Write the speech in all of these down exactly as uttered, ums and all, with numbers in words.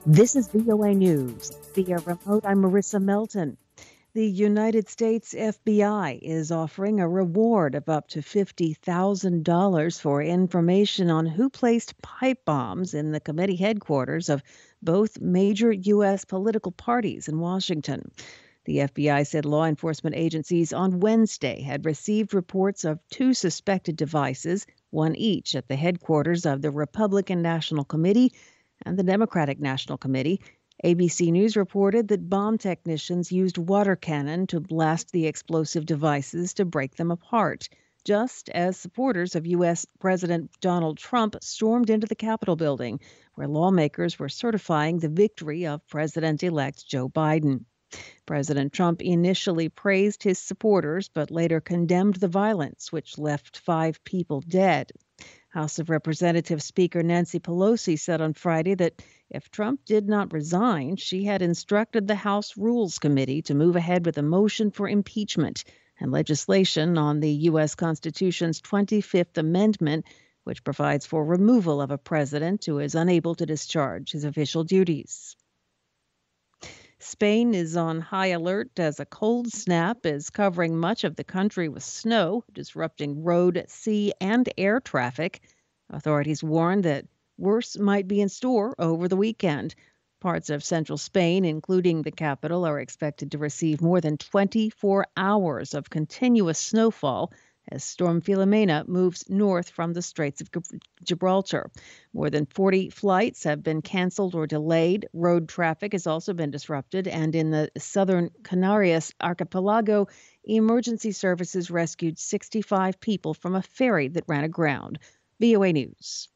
This is V O A News. Via remote, I'm Marissa Melton. The United States F B I is offering a reward of up to fifty thousand dollars for information on who placed pipe bombs in the committee headquarters of both major U S political parties in Washington. The F B I said law enforcement agencies on Wednesday had received reports of two suspected devices, one each at the headquarters of the Republican National Committee and the Democratic National Committee. A B C News reported that bomb technicians used water cannon to blast the explosive devices to break them apart, just as supporters of U S. President Donald Trump stormed into the Capitol building, where lawmakers were certifying the victory of President-elect Joe Biden. President Trump initially praised his supporters, but later condemned the violence, which left five people dead. House of Representatives Speaker Nancy Pelosi said on Friday that if Trump did not resign, she had instructed the House Rules Committee to move ahead with a motion for impeachment and legislation on the U S. Constitution's twenty-fifth Amendment, which provides for removal of a president who is unable to discharge his official duties. Spain is on high alert as a cold snap is covering much of the country with snow, disrupting road, sea, and air traffic. Authorities warn that worse might be in store over the weekend. Parts of central Spain, including the capital, are expected to receive more than twenty-four hours of continuous snowfall as Storm Filomena moves north from the Straits of Gibraltar. More than forty flights have been canceled or delayed. Road traffic has also been disrupted, and in the southern Canarias archipelago, emergency services rescued sixty-five people from a ferry that ran aground. V O A News.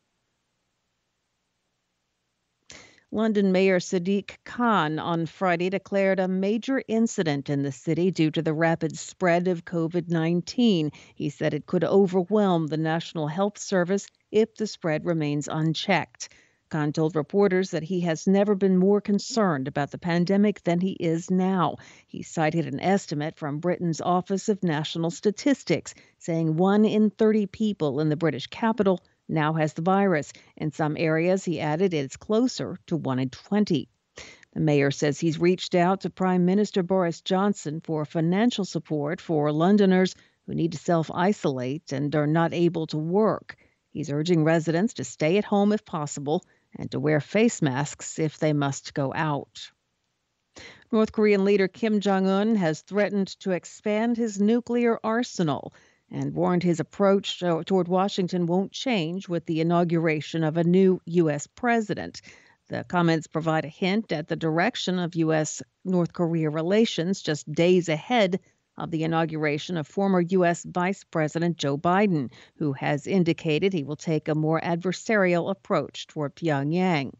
London Mayor Sadiq Khan on Friday declared a major incident in the city due to the rapid spread of COVID nineteen. He said it could overwhelm the National Health Service if the spread remains unchecked. Khan told reporters that he has never been more concerned about the pandemic than he is now. He cited an estimate from Britain's Office of National Statistics, saying one in thirty people in the British capital now has the virus. In some areas, he added, it's closer to one in twenty. The mayor says he's reached out to Prime Minister Boris Johnson for financial support for Londoners who need to self-isolate and are not able to work. He's urging residents to stay at home if possible and to wear face masks if they must go out. North Korean leader Kim Jong-un has threatened to expand his nuclear arsenal and warned his approach toward Washington won't change with the inauguration of a new U S president. The comments provide a hint at the direction of U S-North Korea relations just days ahead of the inauguration of former U S. Vice President Joe Biden, who has indicated he will take a more adversarial approach toward Pyongyang.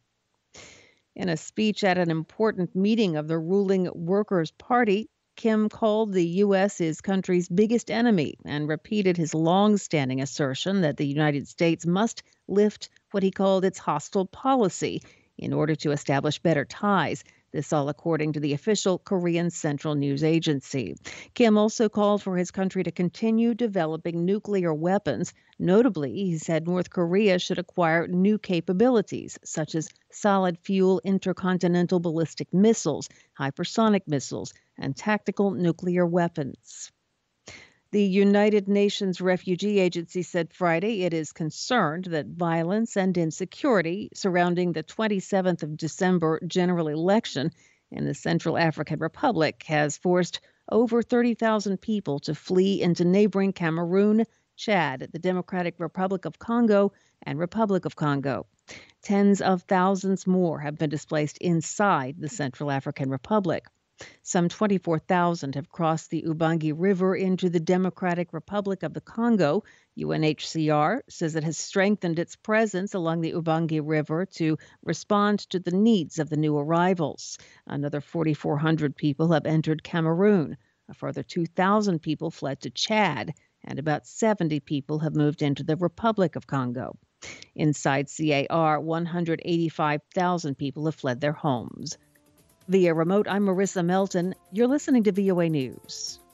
In a speech at an important meeting of the ruling Workers' Party, Kim called the U S his country's biggest enemy and repeated his long-standing assertion that the United States must lift what he called its hostile policy in order to establish better ties. This all according to the official Korean Central News Agency. Kim also called for his country to continue developing nuclear weapons. Notably, he said North Korea should acquire new capabilities, such as solid fuel intercontinental ballistic missiles, hypersonic missiles, and tactical nuclear weapons. The United Nations Refugee Agency said Friday it is concerned that violence and insecurity surrounding the twenty-seventh of December general election in the Central African Republic has forced over thirty thousand people to flee into neighboring Cameroon, Chad, the Democratic Republic of Congo, and Republic of Congo. Tens of thousands more have been displaced inside the Central African Republic. Some twenty-four thousand have crossed the Ubangi River into the Democratic Republic of the Congo. U N H C R says it has strengthened its presence along the Ubangi River to respond to the needs of the new arrivals. Another four thousand four hundred people have entered Cameroon. A further two thousand people fled to Chad, and about seventy people have moved into the Republic of Congo. Inside C A R, one hundred eighty-five thousand people have fled their homes. Via remote, I'm Marissa Melton. You're listening to V O A News.